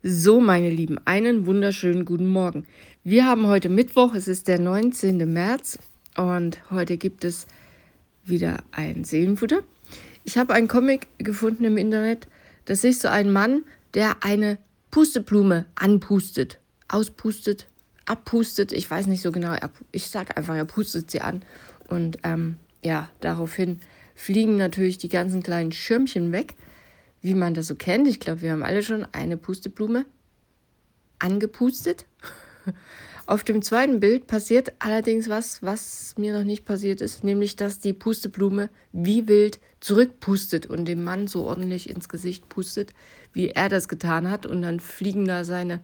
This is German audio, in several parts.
So, meine Lieben, einen wunderschönen guten Morgen. Wir haben heute Mittwoch, es ist der 19. März und heute gibt es wieder ein Seelenfutter. Ich habe einen Comic gefunden im Internet, da sehe ich so einen Mann, der eine Pusteblume anpustet, auspustet, abpustet, ich weiß nicht so genau, ich sage einfach, er pustet sie an und daraufhin fliegen natürlich die ganzen kleinen Schirmchen weg, wie man das so kennt. Ich glaube, wir haben alle schon eine Pusteblume angepustet. Auf dem zweiten Bild passiert allerdings was mir noch nicht passiert ist, nämlich dass die Pusteblume wie wild zurückpustet und dem Mann so ordentlich ins Gesicht pustet, wie er das getan hat. Und dann fliegen da seine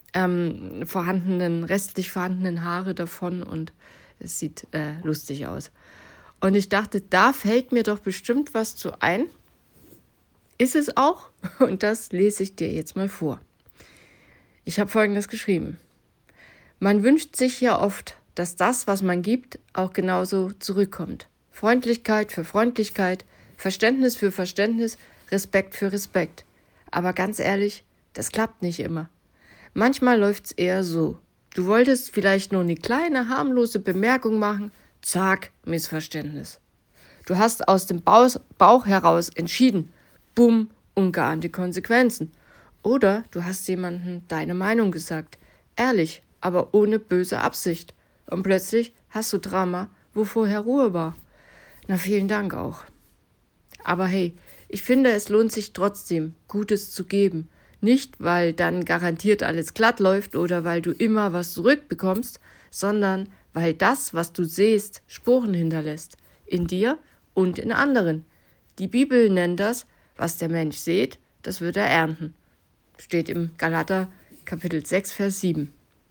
restlich vorhandenen Haare davon und es sieht lustig aus. Und ich dachte, da fällt mir doch bestimmt was zu ein. Ist es auch? Und das lese ich dir jetzt mal vor. Ich habe Folgendes geschrieben. Man wünscht sich ja oft, dass das, was man gibt, auch genauso zurückkommt. Freundlichkeit für Freundlichkeit, Verständnis für Verständnis, Respekt für Respekt. Aber ganz ehrlich, das klappt nicht immer. Manchmal läuft's eher so. Du wolltest vielleicht nur eine kleine, harmlose Bemerkung machen, zack, Missverständnis. Du hast aus dem Bauch heraus entschieden, bumm, ungeahnte Konsequenzen. Oder du hast jemandem deine Meinung gesagt, ehrlich, aber ohne böse Absicht. Und plötzlich hast du Drama, wo vorher Ruhe war. Na, vielen Dank auch. Aber hey, ich finde, es lohnt sich trotzdem, Gutes zu geben. Nicht, weil dann garantiert alles glatt läuft oder weil du immer was zurückbekommst, sondern weil das, was du siehst, Spuren hinterlässt. In dir und in anderen. Die Bibel nennt das, was der Mensch sät, das wird er ernten. Steht im Galater Kapitel 6, Vers 7.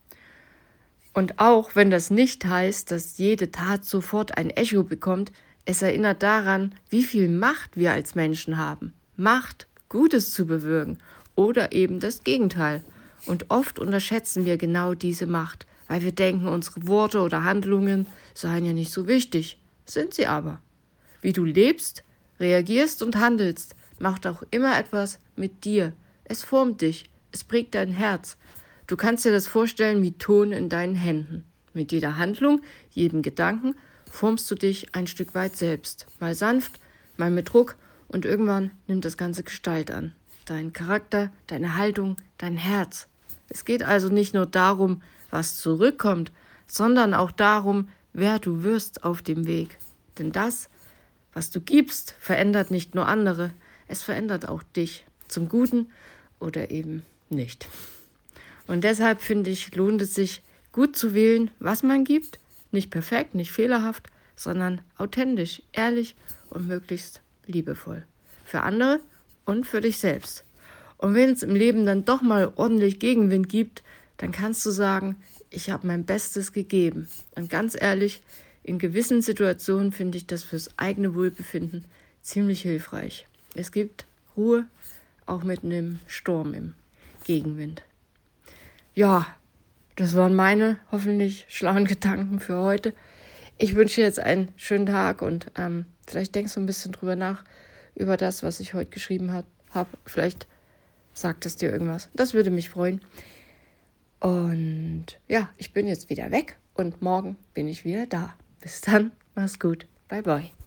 Und auch wenn das nicht heißt, dass jede Tat sofort ein Echo bekommt, es erinnert daran, wie viel Macht wir als Menschen haben. Macht, Gutes zu bewirken oder eben das Gegenteil. Und oft unterschätzen wir genau diese Macht, weil wir denken, unsere Worte oder Handlungen seien ja nicht so wichtig. Sind sie aber. Wie du lebst, reagierst und handelst, macht auch immer etwas mit dir. Es formt dich, es prägt dein Herz. Du kannst dir das vorstellen wie Ton in deinen Händen. Mit jeder Handlung, jedem Gedanken formst du dich ein Stück weit selbst. Mal sanft, mal mit Druck und irgendwann nimmt das Ganze Gestalt an. Dein Charakter, deine Haltung, dein Herz. Es geht also nicht nur darum, was zurückkommt, sondern auch darum, wer du wirst auf dem Weg. Denn das, was du gibst, verändert nicht nur andere, es verändert auch dich. Zum Guten oder eben nicht. Und deshalb finde ich, lohnt es sich, gut zu wählen, was man gibt. Nicht perfekt, nicht fehlerhaft, sondern authentisch, ehrlich und möglichst liebevoll. Für andere und für dich selbst. Und wenn es im Leben dann doch mal ordentlich Gegenwind gibt, dann kannst du sagen, ich habe mein Bestes gegeben. Und ganz ehrlich, in gewissen Situationen finde ich das fürs eigene Wohlbefinden ziemlich hilfreich. Es gibt Ruhe, auch mitten im Sturm, im Gegenwind. Ja, das waren meine hoffentlich schlauen Gedanken für heute. Ich wünsche dir jetzt einen schönen Tag und vielleicht denkst du ein bisschen drüber nach, über das, was ich heute geschrieben habe. Vielleicht sagt es dir irgendwas. Das würde mich freuen. Und ja, ich bin jetzt wieder weg und morgen bin ich wieder da. Bis dann, mach's gut. Bye, bye.